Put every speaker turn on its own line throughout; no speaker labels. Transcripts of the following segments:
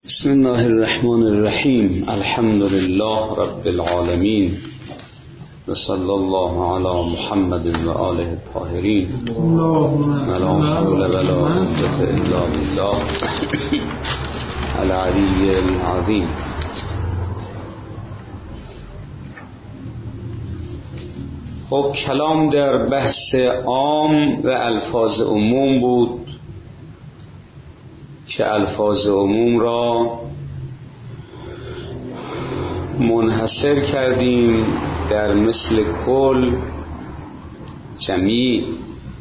بسم الله الرحمن الرحیم. الحمد لله رب العالمین و صلی الله علی محمد و آله الطاهرین. لا حول ولا قوة الا بالله العلی العظیم. خب کلام در بحث عام و الفاظ عموم بود که الفاظ عموم را منحصر کردیم در مثل کل، جمیع،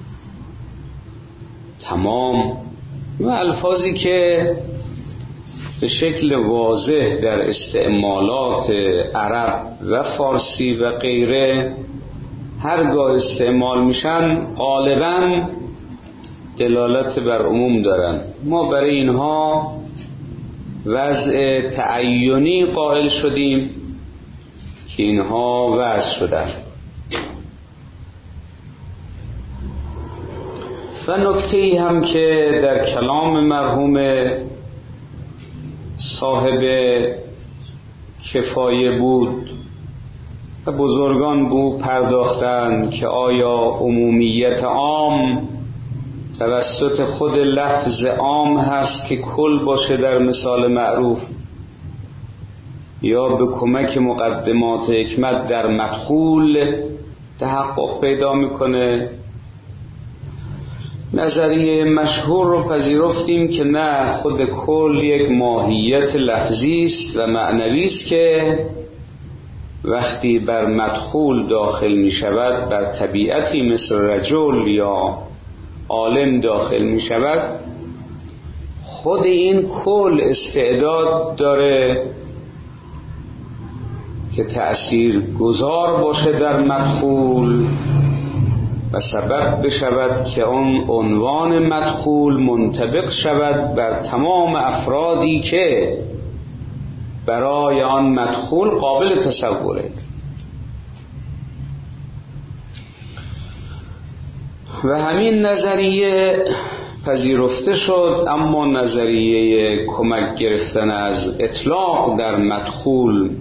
تمام و الفاظی که به شکل واضح در استعمالات عرب و فارسی و غیره هرگاه استعمال میشن غالباً دلالت بر عموم دارن. ما برای اینها وضع تعینی قائل شدیم که اینها وضع شدن. و نکته‌ای هم که در کلام مرحوم صاحب کفایه بود و بزرگان بود پرداختند که آیا عمومیت عام توسط خود لفظ عام هست که کل باشه در مثال معروف، یا به کمک مقدمات حکمت در مدخول تحقق پیدا میکنه؟ نظریه مشهور رو پذیرفتیم که نه، خود کل یک ماهیت لفظی است و معنوی است که وقتی بر مدخول داخل می شود، بر طبیعتی مثل رجل یا عالم داخل می شود، خود این کل استعداد داره که تأثیر گذار باشه در مدخول و سبب بشود که اون عنوان مدخول منطبق شود بر تمام افرادی که برای آن مدخول قابل تصوره. و همین نظریه پذیرفته شد، اما نظریه کمک گرفتن از اطلاق در مدخول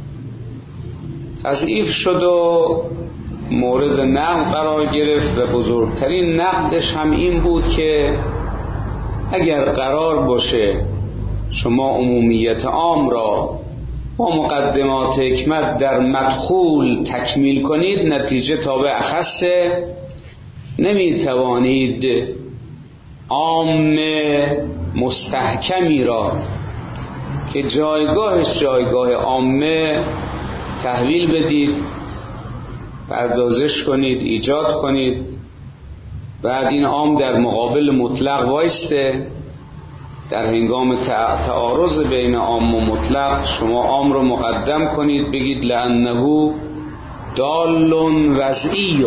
تضعیف شد و مورد نقد قرار گرفت و بزرگترین نقدش هم این بود که اگر قرار باشه شما عمومیت عام را با مقدمات حکمت در مدخول تکمیل کنید، نتیجه تابع اخصه، نمی توانید عام مستحکمی را که جایگاهش جایگاه عامه تحویل بدید، پردازش کنید، ایجاد کنید، بعد این عام در مقابل مطلق وایسته. در هنگام تعارض بین عام و مطلق شما عام رو مقدم کنید، بگید لأنه دال وضعی.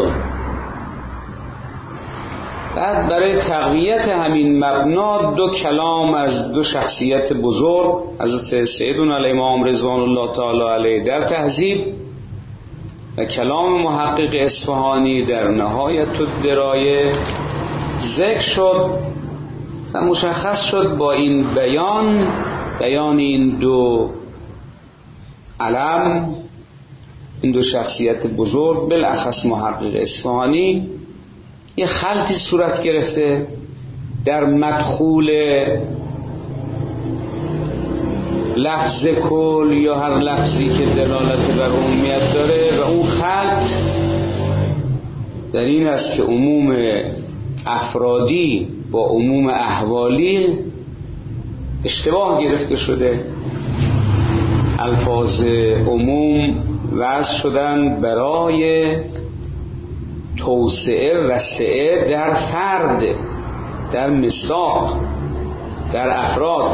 بعد برای تقویت همین مبنا دو کلام از دو شخصیت بزرگ، حضرت سیدنا الامام رضوان الله تعالی علیه در تهذیب و کلام محقق اصفهانی در نهایت الدرایه ذکر شد و مشخص شد با این بیان این دو علم، این دو شخصیت بزرگ، بالاخص محقق اصفهانی، یه خلطی صورت گرفته در مدخول لفظ کل یا هر لفظی که دلالت بر عمومیت داره، و اون خلط در این است که عموم افرادی با عموم احوالی اشتباه گرفته شده. الفاظ عموم وضع شدن برای توسعه و سعه در فرد، در مساق، در افراد.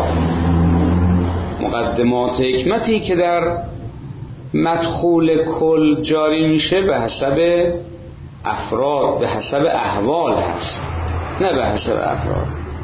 مقدمات حکمتی که در مدخول کل جاری میشه به حسب افراد، به حسب احوال هست، نه به حسب افراد.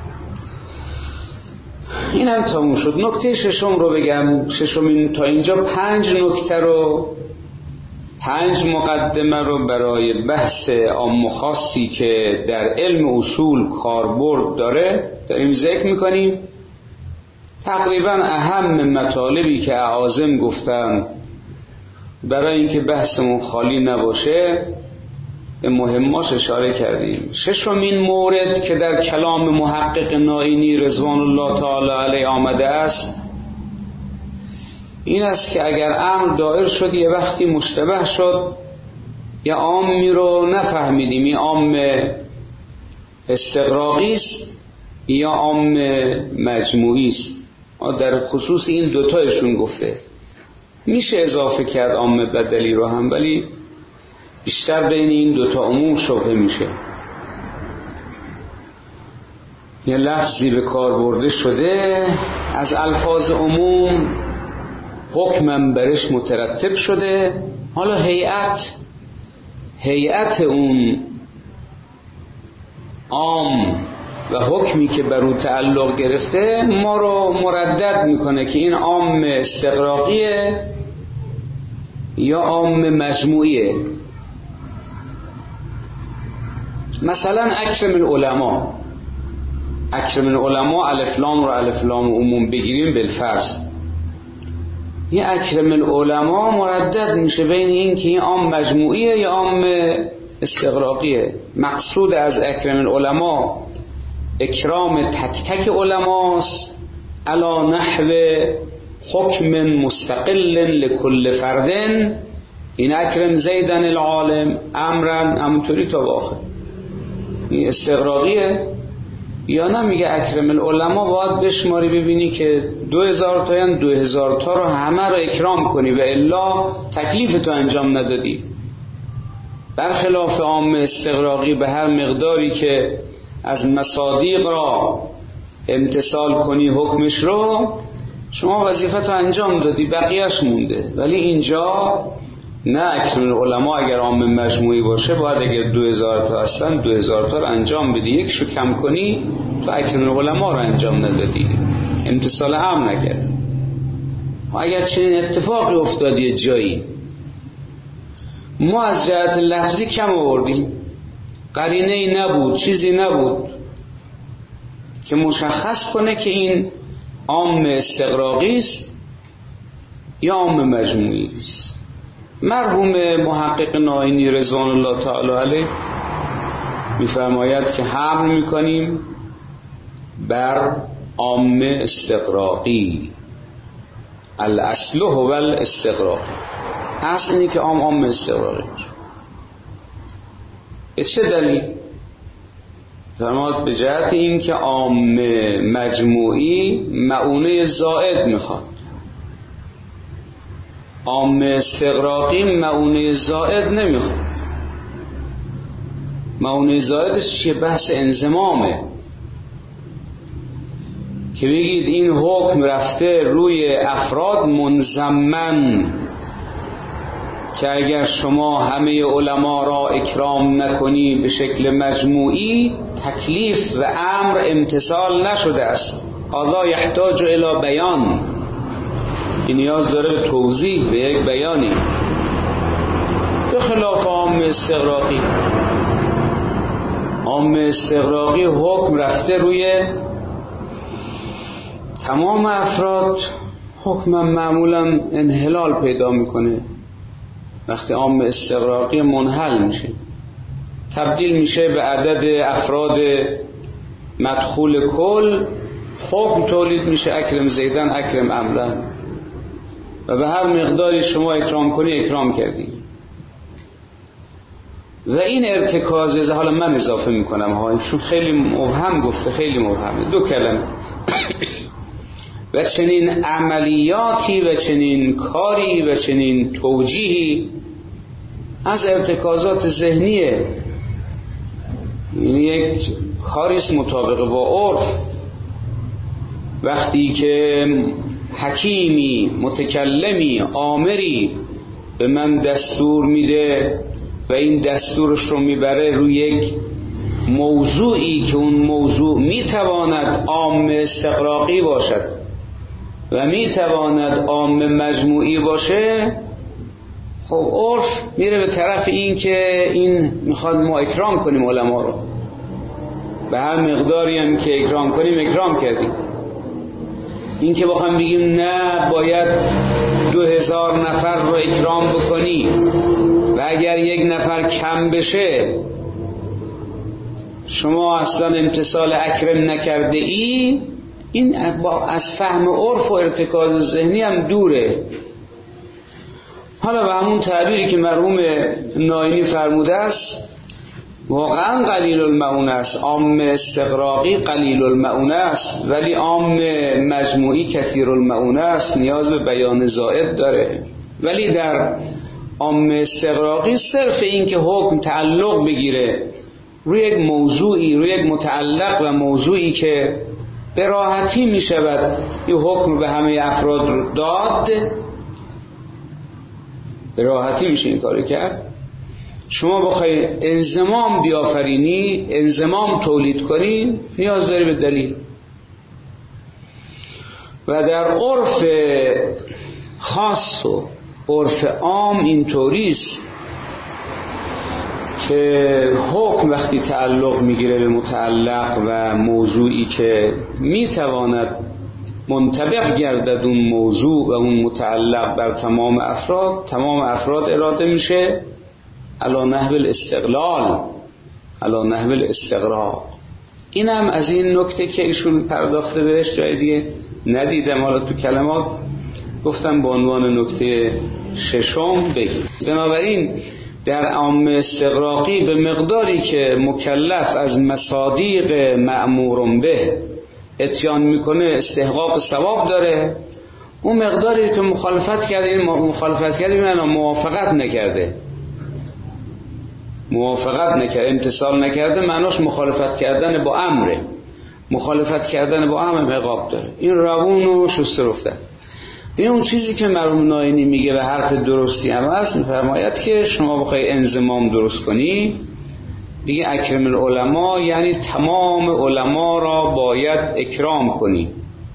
این هم تموم شد. نکته ششم رو بگم. ششمین تا اینجا 5 نکته رو، 5 مقدمه رو برای بحث عام و خاصی که در علم اصول کاربرد داره داریم ذکر میکنیم. تقریبا اهم مطالبی که اعاظم گفتن برای اینکه بحثمون خالی نباشه به مهماش اشاره کردیم. ششمین مورد که در کلام محقق نائینی رضوان الله تعالی علیه آمده است این است که اگر امر دایر شد یه وقتی مشتبه شد یا عامی رو نفهمیدیم، این عام استغراقی است یا عام مجموعی است. در خصوص این دوتایشون گفته، میشه اضافه کرد عام بدلی رو هم، ولی بیشتر بین این دوتا عموم شبهه میشه. یه لفظی به کار برده شده از الفاظ عموم، حکمم برش مترتب شده، حالا هیئت اون عام و حکمی که بر اون تعلق گرفته ما رو مردد میکنه که این عام استغراقیه یا عام مجموعیه. مثلا اکرم العلماء الف لام رو الف لام عموم بگیریم بالفرض، این اکرم العلماء مردد میشه بین این که این عام مجموعیه یا عام استغراقیه. مقصود از اکرم العلماء اکرام تک تک علماست علی نحو حکم مستقل لکل فردن، این اکرم زیدن العالم امرن، همونطوری تا آخر. این استغراقیه یا نه؟ میگه اکرم العلماء باید بشماری ببینی که 2000 تا یا 2000 تا رو همه رو اکرام کنی و الا تکلیف تو انجام ندادی. برخلاف عام استغراقی به هر مقداری که از مصادیق را امتثال کنی حکمش رو، شما وظیفت رو انجام دادی، بقیهش مونده. ولی اینجا نه، اکرم العلماء اگر عام مجموعی باشه باید اگر 2000 تا هستن 2000 تا رو انجام بدی، یکشو کم کنی تو اکرم العلماء رو انجام ندادی، امتثال هم نکرد. اگر چنین اتفاقی افتاد یه جایی، ما از جهت لفظی کم آوردیم، قرینه‌ای نبود، چیزی نبود که مشخص کنه که این عام استغراقی است یا عام مجموعی است. مرحوم محقق نائینی رضوان الله تعالی علیه می‌فرماید که حمل می‌کنیم بر عام استغراقی، الاصل هو الاستغراقی، اصل اینه که عام استغراقی باشه. به چه دلیل؟ فرماد به جهت این که عام مجموعی معونه زائد میخواد، عام استغراقی معونه زائد نمیخواد. معونه زائدش چیه؟ بحث انضمامه، که بگید این حکم رفته روی افراد منضمن، که اگر شما همه علما را اکرام نکنی به شکل مجموعی، تکلیف و امر امتثال نشده است. هذا یحتاج الی بیان، این نیاز داره به توضیح، به یک بیانی. به خلاف عام استغراقی، عام استغراقی حکم رفته روی تمام افراد، حکم معمولا انحلال پیدا میکنه. وقتی عام استغراقی منحل میشه، تبدیل میشه به عدد افراد مدخول کل، حکم تولید میشه اکرم زیدن اکرم امرن، و به هر مقداری شما اکرام کنی اکرام کردی. و این ارتکاز، حالا من اضافه میکنم چون خیلی مبهم گفته، خیلی مبهمه، 2 کلمه. و چنین عملیاتی و چنین کاری و چنین توجیهی از ارتکازات ذهنیه، یعنی یک کاریست مطابق با عرف. وقتی که حکیمی، متکلمی، آمری به من دستور میده و این دستورش رو میبره روی یک موضوعی که اون موضوع میتواند عام استغراقی باشد و میتواند عام مجموعی باشه، خب عرف میره به طرف این که این میخواد ما اکرام کنیم علما رو، به هر مقداری هم که اکرام کنیم اکرام کردیم. این که بخوام بگیم نه باید 2000 نفر رو اکرام بکنی و اگر یک نفر کم بشه شما اصلا امتثال اکرم نکرده ای، این از فهم عرف و ارتکاز ذهنی هم دوره. حالا به همون تعبیری که مرحوم ناینی فرموده است واقعا قلیل المعونه است، عام استغراقی قلیل المعونه است ولی عام مجموعی کثیر المعونه است، نیاز به بیان زائد داره. ولی در عام استغراقی صرف این که حکم تعلق بگیره روی یک موضوعی، روی یک متعلق و موضوعی که به راحتی می شود این حکم به همه افراد رو داد، به راحتی میشه این کارو کرد. شما بخوای انضمام بیافرینی، انضمام تولید کنی، نیاز داری به دلیل. و در عرف خاص و عرف عام اینطوری است که حکم وقتی تعلق میگیره به متعلق و موضوعی که میتواند منطبق گردد اون موضوع و اون متعلق بر تمام افراد اراده میشه علی نحو الاستقلال، علی نحو الاستغراق. این هم از این نکته که ایشون پرداخته بهش جای دیگه ندیدم، حالا تو کلمات گفتم به عنوان نکته ششم بگیم. بنابراین در عام استغراقی به مقداری که مکلف از مصادیق مأمور به اتیان میکنه استحقاق ثواب داره، اون مقداری که مخالفت کرده، این مخالفت کرده یعنی موافقت نکرده، امتثال نکرده، معناش مخالفت کردن با امره، مخالفت کردن با امر عقاب داره. این روون و شسته رفتن. این اون چیزی که مرحوم ناینی میگه و حرف درستی هم هست، میفرماید که شما بخوای انضمام درست کنی، دیگه اکرم العلماء یعنی تمام علما را باید اکرام کنی.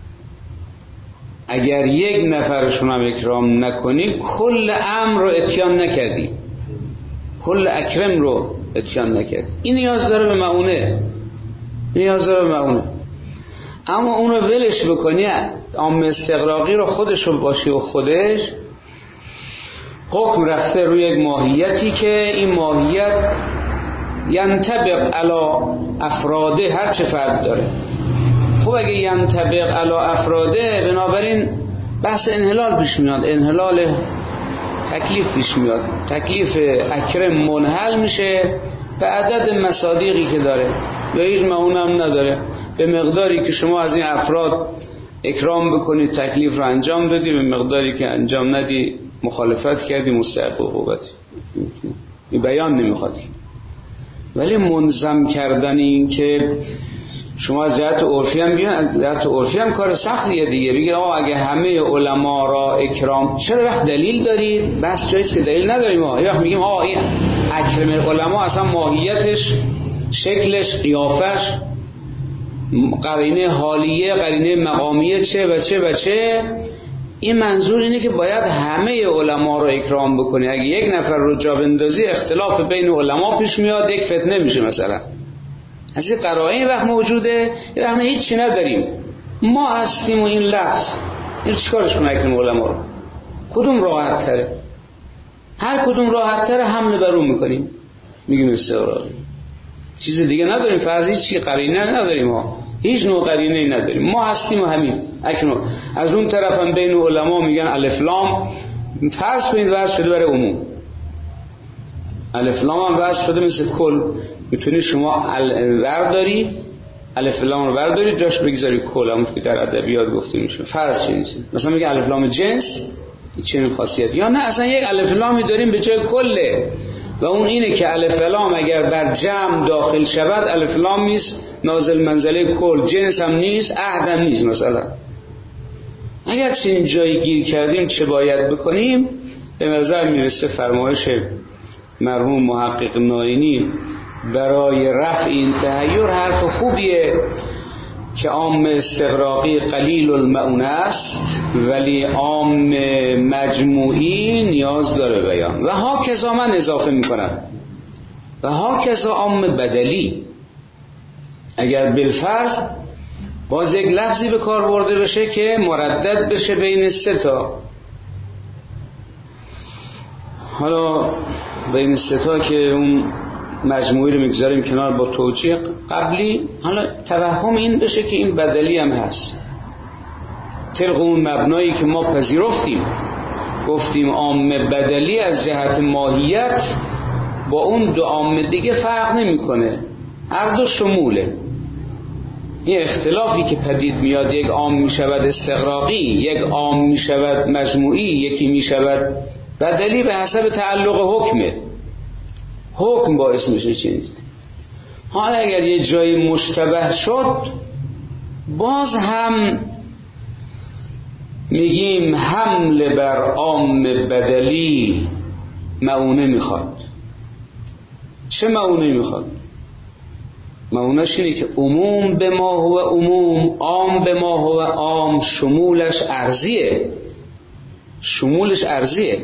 اگر یک نفرشون هم اکرام نکنی کل امر رو اتیان نکردی، کل اکرم رو اتیان نکردی. این نیاز داره به معونه، اما اون رو ولش بکنی، عام استغراقی رو خودش رو باشی و خودش حکم رفته روی یک ماهیتی که این ماهیت ینطبق علی افراده، هر چه فرد داره. خب اگه ینطبق علی افراده، بنابراین بحث انحلال پیش میاد، انحلال تکلیف پیش میاد، تکلیف اکرم منحل میشه به عدد مصادیقی که داره یا هیچ معون هم نداره. به مقداری که شما از این افراد اکرام بکنید تکلیف رو انجام بدی، به مقداری که انجام ندی مخالفت کردی مستحق عقوبتی. این بیان نمیخوادی. ولی منظم کردن این که شما از جهت عرفی هم بیان، از جهت عرفی هم کار سختیه دیگه. بگید آقا اگه همه علما را اکرام، چرا وقت دلیل دارید؟ بس جاییست که دلیل نداریم. ما یه وقت میگیم آقا این اکرم علما اصلا ماهیتش، شکلش، قیافش، قرینه حالیه، قرینه مقامیه چه و چه و چه. این منظور اینه که باید همه علما رو اکرام بکنی. اگه یک نفر رو جا بندازی اختلاف بین علما پیش میاد، یک فتنه میشه مثلا. از این قرائن وقت موجوده، یه وقت هیچی نداریم، ما هستیم و این لفظ، این چیکارش کنه اکرم علما رو؟ کدوم راحت تره؟ هر کدوم راحت تره حمله بر اون میکنیم، میگیم استغراقی. چیز دیگه نداریم، فرض هیچ قرینه نداریم، ما هیچ نوع قرینه‌ای نداریم، ما هستیم و همین اکنون. از اون طرف هم بین علما میگن الف لام، فرض کنید وضع شده برای عموم، الف لام هم وضع شده مثل کل. میتونی شما برداری الف لام رو برداری جاش بگذاری کل، همون که در ادبیات گفته میشه. فرض چه نیست، مثلا میگه الف لام جنس چنین خاصیت، یا نه اصلا یک الف لامی داریم به جای کله، و اون اینه که الف لام اگر بر جمع داخل شود الف لام نیست، نازل منزله کل، جنس هم نیست، عهد هم نیست. مثلا اگر چنین جایی گیر کردیم چه باید بکنیم؟ به نظر میرسه فرمایش مرحوم محقق ناینی برای رفع این تحیر حرف خوبیه که عام استغراقی قلیل المعونه است ولی عام مجموعی نیاز داره بیان. و ها کذا من اضافه میکنم، و ها کذا عام بدلی. اگر بالفرض باز یک لفظی به کار برده بشه که مردد بشه بین سه تا. حالا بین سه تا که اون مجموعی رو میگذاریم کنار با توجیه قبلی، حالا توهم این بشه که این بدلی هم هست طبق اون مبنایی که ما پذیرفتیم، گفتیم عام بدلی از جهت ماهیت با اون دو عام دیگه فرق نمیکنه، هر دو شموله. این اختلافی که پدید میاد، یک عام میشود استغراقی، یک عام میشود مجموعی، یکی میشود بدلی، به حسب تعلق حکمه. حکم باعث میشه چیز. حالا اگر یه جایی مشتبه شد، باز هم میگیم حمل بر عام بدلی معونه میخواد. چه معونه میخواد؟ معونهش اینه که عموم به ما هو عموم، عام به ما هو عام، شمولش ارضیه.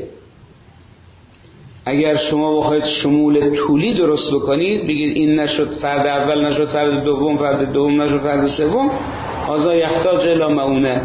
اگر شما بخواید شمول طولی درست بکنید، بگید این نشد فرد اول، نشد فرد دوم، فرد دوم نشد فرد سوم، هذا یحتاج الی معونه.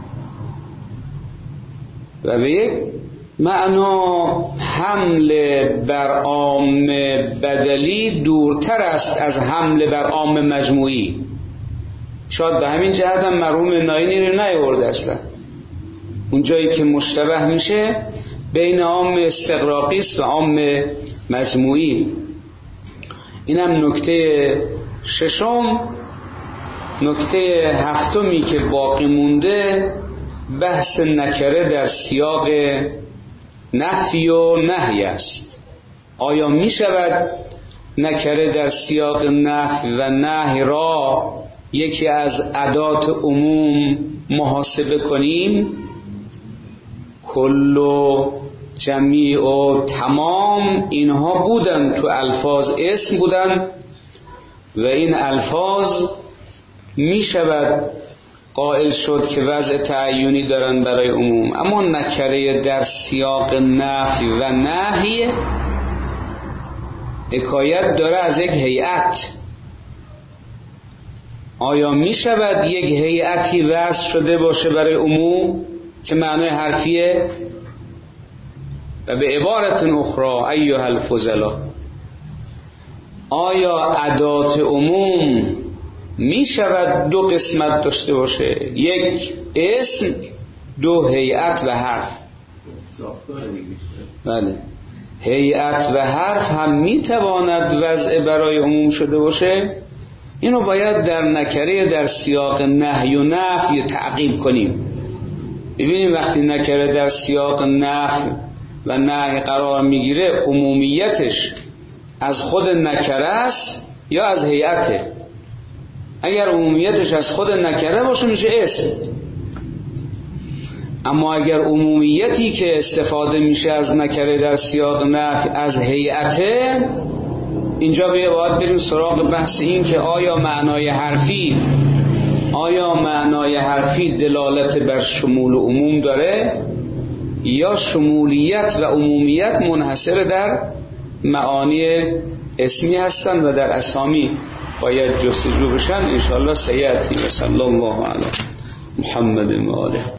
و به یک معنا حمل بر عام بدلی دورتر است از حمل بر عام مجموعی. شاید به همین جهت هم مرحوم ناینی رو نیاورده اصلا. اون جایی که مشتبه میشه بین عام استغراقی است و عام مجموعی. اینم نکته ششم. نکته هفتمی که باقی مونده بحث نکره در سیاق نفی و نهی است. آیا می شود نکره در سیاق نفی و نهی را یکی از ادات عموم محاسبه کنیم؟ کل و جمیع و تمام اینها بودن تو الفاظ اسم بودن و این الفاظ می شود قائل شد که وضع تعیینی دارن برای عموم. اما نکره در سیاق نفی و نهی حکایت داره از یک هیئت. آیا می شود یک هیئتی وضع شده باشه برای عموم که معنای حرفیه؟ و به عبارت اخرى ایها الفضلا، آیا ادات عموم می شود دو قسمت داشته باشه؟ یک اسم، دو هیئت و حرف. بله، هیئت و حرف هم می تواند وضع برای عموم شده باشه. اینو باید در نکره در سیاق نهی و نفی تعقیب کنیم. ببینیم وقتی نکره در سیاق نفی و نهی قرار میگیره، عمومیتش از خود نکره است یا از هیئته؟ اگر عمومیتش از خود نکره باشه میشه اسم. اما اگر عمومیتی که استفاده میشه از نکره در سیاق نفی از هیئته، اینجا باید بریم سراغ بحث این که آیا معنای حرفی دلالت بر شمول و عموم داره یا شمولیت و عمومیت منحصر در معانی اسمی هستن و در اسامی باید جستجو بشن. انشاءالله سیأتی. و صلی الله علی محمد و آله.